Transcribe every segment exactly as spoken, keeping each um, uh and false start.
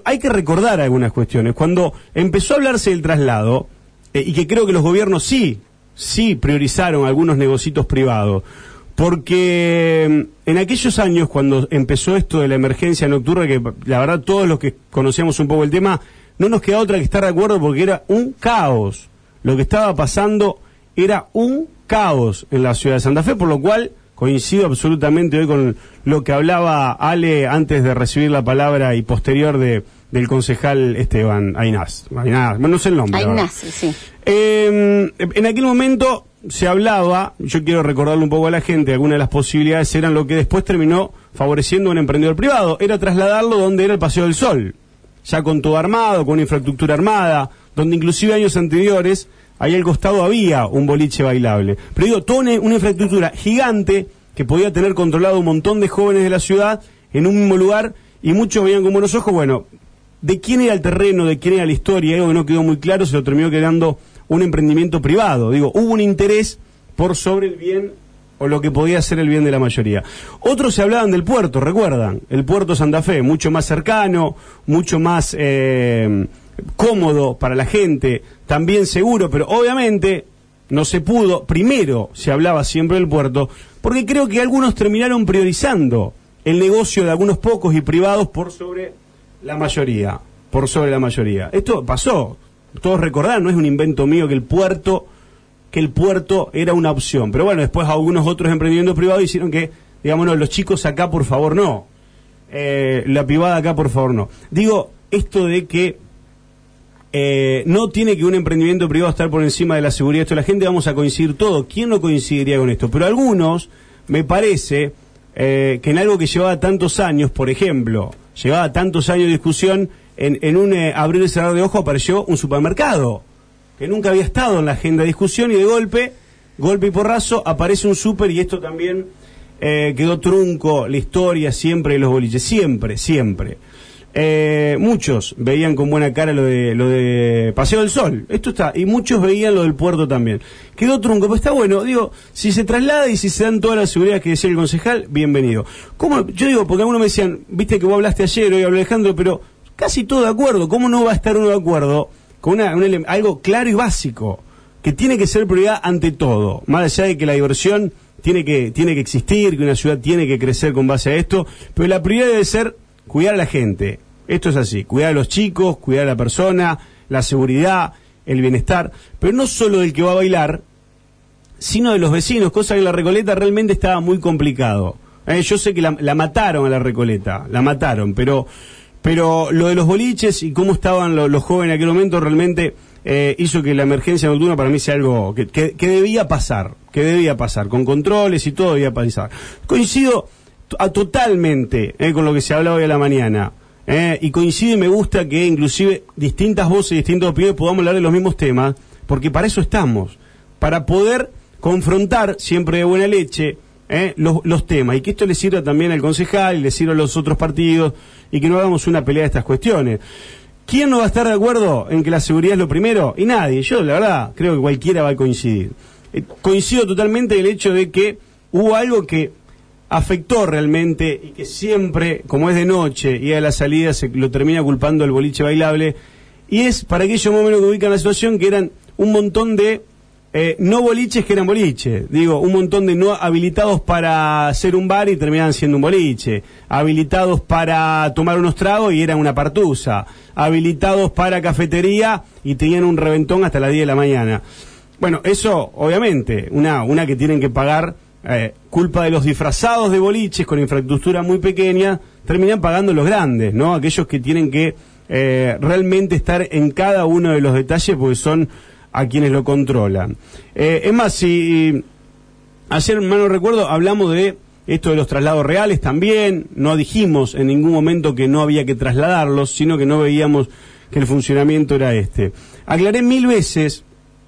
hay que recordar algunas cuestiones. Cuando empezó a hablarse del traslado, eh, y que creo que los gobiernos sí, sí priorizaron algunos negocios privados, porque en aquellos años, cuando empezó esto de la emergencia nocturna, que la verdad todos los que conocíamos un poco el tema, no nos queda otra que estar de acuerdo porque era un caos. Lo que estaba pasando era un caos en la ciudad de Santa Fe, por lo cual coincido absolutamente hoy con lo que hablaba Ale antes de recibir la palabra y posterior de del concejal Esteban Aynaz. Aynaz, bueno, no sé el nombre. Aynaz, sí. Eh, en aquel momento se hablaba, yo quiero recordarle un poco a la gente, algunas de las posibilidades eran lo que después terminó favoreciendo a un emprendedor privado, era trasladarlo donde era el Paseo del Sol, ya con todo armado, con una infraestructura armada, donde inclusive años anteriores, ahí al costado había un boliche bailable. Pero digo, toda una, una infraestructura gigante que podía tener controlado un montón de jóvenes de la ciudad en un mismo lugar, y muchos veían con buenos ojos, bueno, de quién era el terreno, de quién era la historia, algo que no quedó muy claro, se lo terminó quedando un emprendimiento privado. Digo, hubo un interés por sobre el bien o lo que podía ser el bien de la mayoría. Otros se hablaban del puerto, recuerdan, el puerto Santa Fe, mucho más cercano, mucho más eh, cómodo para la gente, también seguro, pero obviamente no se pudo. Primero se hablaba siempre del puerto, porque creo que algunos terminaron priorizando el negocio de algunos pocos y privados por sobre la mayoría, por sobre la mayoría. Esto pasó, todos recordarán, no es un invento mío que el puerto, que el puerto era una opción. Pero bueno, después algunos otros emprendimientos privados hicieron que, digamos, no, los chicos acá por favor no, eh, la privada acá por favor no. Digo, esto de que eh, no tiene que un emprendimiento privado estar por encima de la seguridad, esto la gente vamos a coincidir todo. ¿Quién no coincidiría con esto? Pero algunos, me parece, eh, que en algo que llevaba tantos años, por ejemplo, llevaba tantos años de discusión, en, en un eh, abrir y cerrar de ojos apareció un supermercado que nunca había estado en la agenda de discusión, y de golpe, golpe y porrazo, aparece un súper, y esto también eh, quedó trunco, la historia siempre de los boliches, siempre, siempre. Eh, muchos veían con buena cara lo de lo de Paseo del Sol, esto está, y muchos veían lo del puerto también. Quedó trunco, pero está bueno, digo, si se traslada y si se dan todas las seguridades que decía el concejal, bienvenido. ¿Cómo? Yo digo, porque algunos me decían, viste que vos hablaste ayer, hoy habló Alejandro, pero casi todo de acuerdo, ¿cómo no va a estar uno de acuerdo con una, un, algo claro y básico, que tiene que ser prioridad ante todo, más allá de que la diversión tiene que, tiene que existir, que una ciudad tiene que crecer con base a esto, pero la prioridad debe ser cuidar a la gente? Esto es así, cuidar a los chicos, cuidar a la persona, la seguridad, el bienestar, pero no solo del que va a bailar, sino de los vecinos, cosa que en la Recoleta realmente estaba muy complicado. Eh, yo sé que la, la mataron a la Recoleta, la mataron, pero pero lo de los boliches y cómo estaban lo, los jóvenes en aquel momento realmente eh, hizo que la emergencia nocturna para mí sea algo que, que, que debía pasar, que debía pasar, con controles y todo debía pasar. Coincido a, totalmente eh, con lo que se hablaba hoy a la mañana. Eh, y coincide y me gusta que inclusive distintas voces y distintas opiniones podamos hablar de los mismos temas, porque para eso estamos, para poder confrontar siempre de buena leche eh, los, los temas, y que esto le sirva también al concejal, y le sirva a los otros partidos, y que no hagamos una pelea de estas cuestiones. ¿Quién no va a estar de acuerdo en que la seguridad es lo primero? Y nadie. Yo la verdad creo que cualquiera va a coincidir. Eh, coincido totalmente en el hecho de que hubo algo que afectó realmente, y que siempre, como es de noche y a la salida, se lo termina culpando el boliche bailable, y es para aquellos más o menos que ubican la situación, que eran un montón de eh, no boliches que eran boliches, digo, un montón de no habilitados para hacer un bar y terminaban siendo un boliche, habilitados para tomar unos tragos y eran una partusa, habilitados para cafetería y tenían un reventón hasta las diez de la mañana. Bueno, eso obviamente, una, una que tienen que pagar, Eh, culpa de los disfrazados de boliches con infraestructura muy pequeña, terminan pagando los grandes, ¿no? Aquellos que tienen que eh, realmente estar en cada uno de los detalles, porque son a quienes lo controlan. Eh, es más, si ayer, mal no recuerdo, hablamos de esto de los traslados reales también, no dijimos en ningún momento que no había que trasladarlos, sino que no veíamos que el funcionamiento era este. Aclaré mil veces,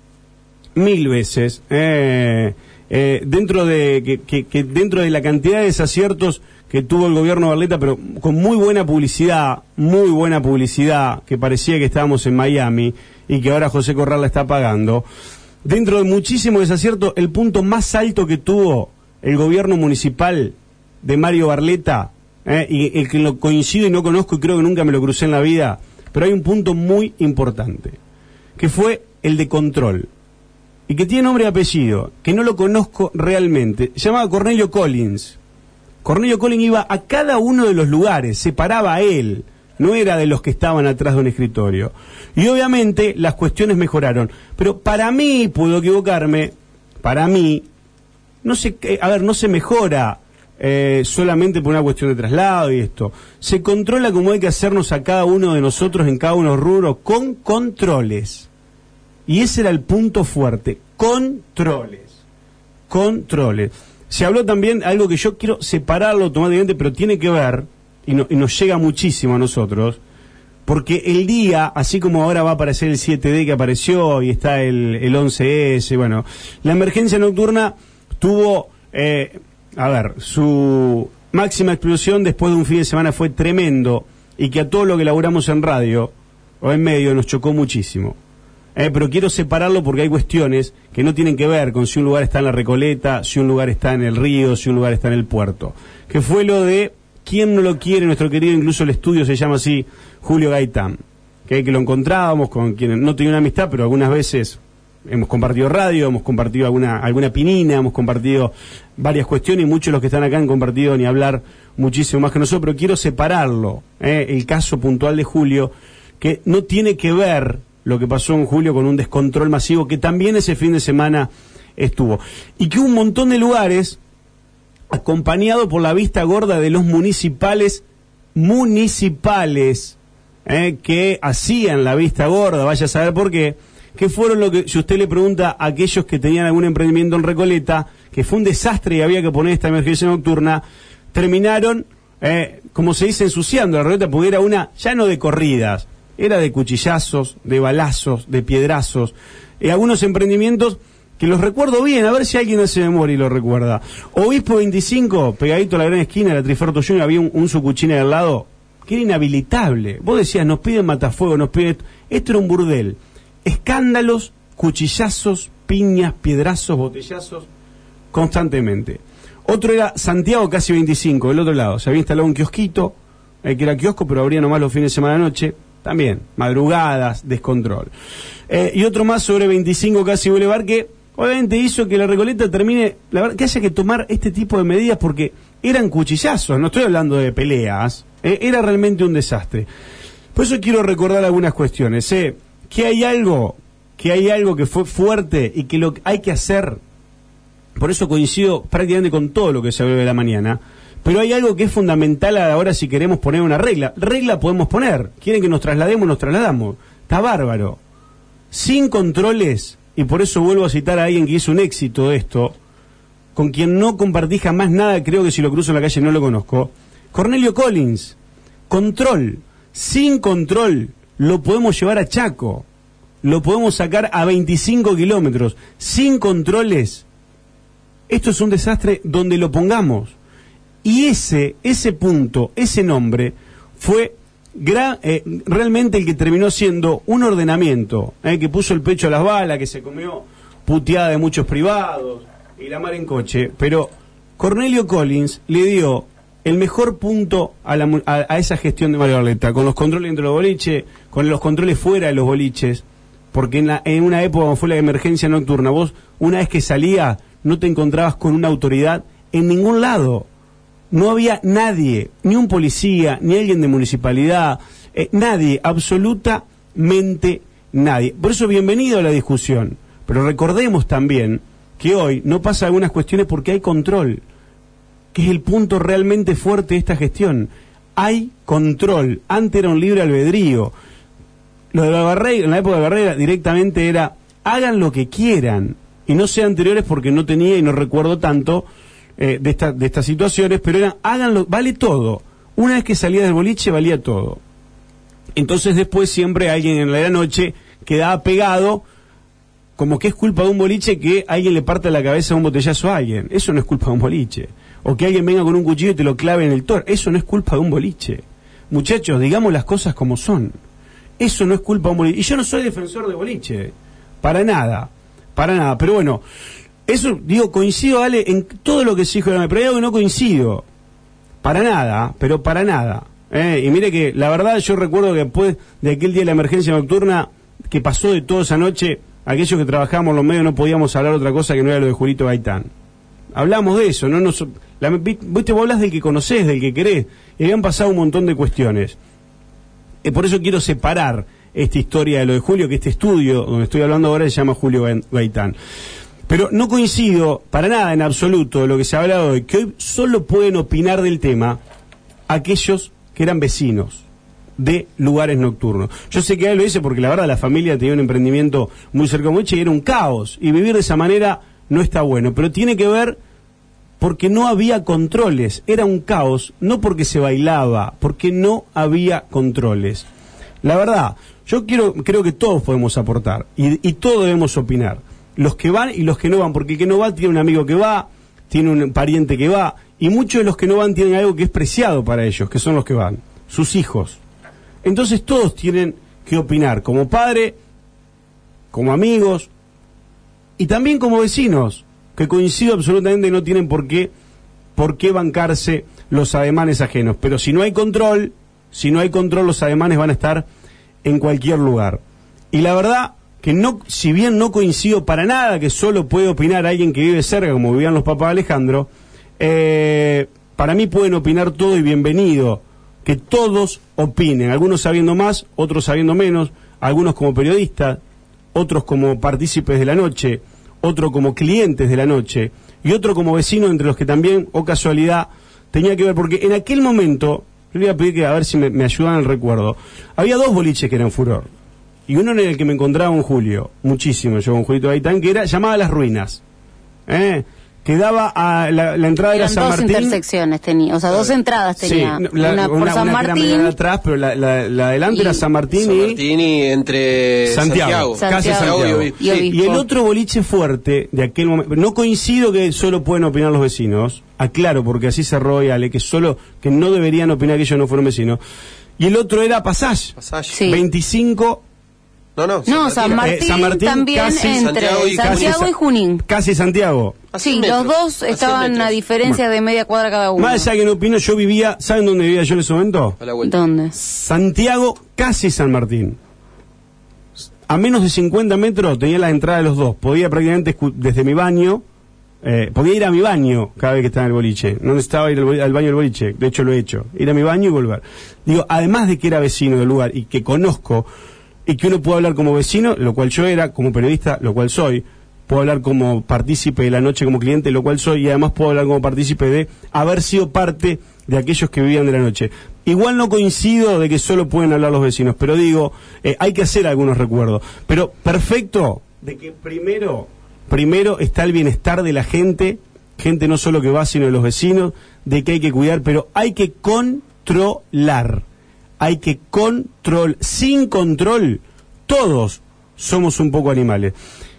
mil veces, eh, Eh, dentro de que, que, que dentro de la cantidad de desaciertos que tuvo el gobierno Barletta, pero con muy buena publicidad, muy buena publicidad, que parecía que estábamos en Miami y que ahora José Corral la está pagando, dentro de muchísimos desaciertos, el punto más alto que tuvo el gobierno municipal de Mario Barletta eh, y el que lo coincido y no conozco y creo que nunca me lo crucé en la vida, pero hay un punto muy importante, que fue el de control, y que tiene nombre y apellido, que no lo conozco realmente. Se llamaba Cornelio Collins. Cornelio Collins iba a cada uno de los lugares, se paraba a él, no era de los que estaban atrás de un escritorio. Y obviamente las cuestiones mejoraron, pero para mí, puedo equivocarme, para mí, no se, a ver, no se mejora eh, solamente por una cuestión de traslado y esto. Se controla como hay que hacernos a cada uno de nosotros en cada uno de los rubros, con controles. Y ese era el punto fuerte, controles, controles. Se habló también, algo que yo quiero separarlo automáticamente, pero tiene que ver, y, no, y nos llega muchísimo a nosotros, porque el día, así como ahora va a aparecer el siete D que apareció, y está el, el once ese, bueno, la emergencia nocturna tuvo, eh, a ver, su máxima explosión después de un fin de semana fue tremendo, y que a todo lo que laburamos en radio, o en medio, nos chocó muchísimo. Eh, pero quiero separarlo porque hay cuestiones que no tienen que ver con si un lugar está en la Recoleta, si un lugar está en el río, si un lugar está en el puerto. Que fue lo de, ¿quién no lo quiere? Nuestro querido, incluso el estudio se llama así, Julio Gaitán. Que, que lo encontrábamos con quienes no tenía una amistad, pero algunas veces hemos compartido radio, hemos compartido alguna, alguna pinina, hemos compartido varias cuestiones, y muchos de los que están acá han compartido ni hablar muchísimo más que nosotros, pero quiero separarlo, eh, el caso puntual de Julio, que no tiene que ver lo que pasó en julio con un descontrol masivo que también ese fin de semana estuvo. Y que hubo un montón de lugares, acompañado por la vista gorda de los municipales, municipales, eh, que hacían la vista gorda, vaya a saber por qué, que fueron lo que, si usted le pregunta a aquellos que tenían algún emprendimiento en Recoleta, que fue un desastre y había que poner esta emergencia nocturna, terminaron, eh, como se dice, ensuciando la Recoleta, porque era una, ya no de corridas, era de cuchillazos, de balazos, de piedrazos, y algunos emprendimientos que los recuerdo bien, a ver si alguien hace memoria y lo recuerda. Obispo veinticinco, pegadito a la gran esquina de la Triferto junior, había un, un sucuchina al lado, que era inhabilitable. Vos decías, nos piden matafuego, nos piden... Esto era un burdel. Escándalos, cuchillazos, piñas, piedrazos, botellazos, constantemente. Otro era Santiago casi veinticinco, del otro lado. Se había instalado un kiosquito, eh, que era kiosco, pero abría nomás los fines de semana a la noche. También, madrugadas, descontrol. Eh, y otro más sobre veinticinco casi Boulevard, que obviamente hizo que la Recoleta termine, la verdad, que haya que tomar este tipo de medidas porque eran cuchillazos, no estoy hablando de peleas, eh, era realmente un desastre. Por eso quiero recordar algunas cuestiones, eh, que hay algo, que hay algo que fue fuerte y que lo hay que hacer, por eso coincido prácticamente con todo lo que se habló de la mañana. Pero hay algo que es fundamental ahora si queremos poner una regla. Regla podemos poner. Quieren que nos traslademos, nos trasladamos. Está bárbaro. Sin controles, y por eso vuelvo a citar a alguien que hizo un éxito de esto, con quien no compartí jamás nada, creo que si lo cruzo en la calle no lo conozco, Cornelio Collins. Control. Sin control lo podemos llevar a Chaco. Lo podemos sacar a veinticinco kilómetros. Sin controles, esto es un desastre donde lo pongamos. Y ese, ese punto, ese nombre, fue gra- eh, realmente el que terminó siendo un ordenamiento, eh, que puso el pecho a las balas, que se comió puteada de muchos privados, y la mar en coche. Pero Cornelio Collins le dio el mejor punto a, la, a, a esa gestión de Mario Barletta, con los controles dentro de los boliches, con los controles fuera de los boliches, porque en, la, en una época como fue la emergencia nocturna, vos una vez que salías no te encontrabas con una autoridad en ningún lado. No había nadie, ni un policía, ni alguien de municipalidad, eh, nadie, absolutamente nadie. Por eso bienvenido a la discusión, pero recordemos también que hoy no pasa algunas cuestiones porque hay control, que es el punto realmente fuerte de esta gestión. Hay control, antes era un libre albedrío. Lo de la Barrera, en la época de Barrera directamente era, hagan lo que quieran, y no sean anteriores porque no tenía y no recuerdo tanto, Eh, de, esta, de estas situaciones, pero eran, háganlo, vale todo. Una vez que salía del boliche, valía todo. Entonces después siempre alguien en la noche quedaba pegado, como que es culpa de un boliche que alguien le parte la cabeza a un botellazo a alguien. Eso no es culpa de un boliche. O que alguien venga con un cuchillo y te lo clave en el tor. Eso no es culpa de un boliche. Muchachos, digamos las cosas como son. Eso no es culpa de un boliche. Y yo no soy defensor de boliche, para nada, para nada. Pero bueno, eso, digo, coincido, Ale, en todo lo que se dijo, pero hay algo que no coincido. para nada, pero para nada. ¿eh? Y mire que la verdad yo recuerdo que después de aquel día de la emergencia nocturna, que pasó de toda esa noche, aquellos que trabajábamos los medios no podíamos hablar otra cosa que no era lo de Julito Gaitán. Hablamos de eso, no nos, la, vos te hablas del que conocés, del que querés, y habían pasado un montón de cuestiones. Eh, por eso quiero separar esta historia de lo de Julio, que este estudio donde estoy hablando ahora se llama Julio Gaitán. Pero no coincido para nada en absoluto de lo que se ha hablado hoy, que hoy solo pueden opinar del tema aquellos que eran vecinos de lugares nocturnos. Yo sé que él lo dice porque la verdad la familia tenía un emprendimiento muy cerca de Moche y era un caos, y vivir de esa manera no está bueno, pero tiene que ver porque no había controles, era un caos, no porque se bailaba, porque no había controles. La verdad, yo quiero, creo que todos podemos aportar y, y todos debemos opinar. Los que van y los que no van, porque el que no va tiene un amigo que va, tiene un pariente que va, y muchos de los que no van tienen algo que es preciado para ellos, que son los que van, sus hijos. Entonces todos tienen que opinar, como padre, como amigos, y también como vecinos, que coincido absolutamente, no tienen por qué, por qué bancarse los ademanes ajenos. Pero si no hay control, si no hay control, los ademanes van a estar en cualquier lugar. Y la verdad que no, si bien no coincido para nada que solo puede opinar alguien que vive cerca, como vivían los papás de Alejandro, eh, para mí pueden opinar todo y bienvenido, que todos opinen, algunos sabiendo más, otros sabiendo menos, algunos como periodistas, otros como partícipes de la noche, otro como clientes de la noche, y otro como vecino, entre los que también, o casualidad, tenía que ver, porque en aquel momento, yo le voy a pedir que a ver si me, me ayudan el recuerdo, había dos boliches que eran furor, y uno en el que me encontraba un Julio, muchísimo, yo con Julito Gaitán, que era llamada Las Ruinas, ¿eh? que daba a la, la entrada Eran era San dos Martín. intersecciones tenía, o sea, dos entradas tenía. Sí, la, una por una, San una Martín. que era media atrás, pero la, la, la adelante y era San Martín, San y Martín y entre Santiago, Santiago, casi Santiago. Santiago. Y, Y Obispo. Y el otro boliche fuerte de aquel momento, no coincido que solo pueden opinar los vecinos, aclaro, porque así cerró y Ale, que solo, que no deberían opinar que ellos no fueron vecinos. Y el otro era Passage, Passage. Sí. veinticinco. No, no, No, San Martín, Eh, San Martín, también casi entre Santiago y- Santiago casi y Junín. Casi Santiago. A cien Sí, metros, los dos a cien estaban metros. a diferencia de media cuadra cada uno. Más allá que no opino, yo vivía, ¿saben dónde vivía yo en ese momento? A la vuelta. ¿Dónde? Santiago, casi San Martín. A menos de cincuenta metros tenía la entrada de los dos. Podía prácticamente escu- desde mi baño, eh, podía ir a mi baño cada vez que estaba en el boliche. No necesitaba ir al, bol- al baño del boliche, de hecho lo he hecho. Ir a mi baño y volver. Digo, además de que era vecino del lugar y que conozco, y que uno puede hablar como vecino, lo cual yo era, como periodista, lo cual soy, puedo hablar como partícipe de la noche como cliente, lo cual soy, y además puedo hablar como partícipe de haber sido parte de aquellos que vivían de la noche. Igual no coincido de que solo pueden hablar los vecinos, pero digo, eh, hay que hacer algunos recuerdos. Pero perfecto, de que primero, primero está el bienestar de la gente, gente no solo que va, sino de los vecinos, de que hay que cuidar, pero hay que controlar. Hay que control, sin control, todos somos un poco animales.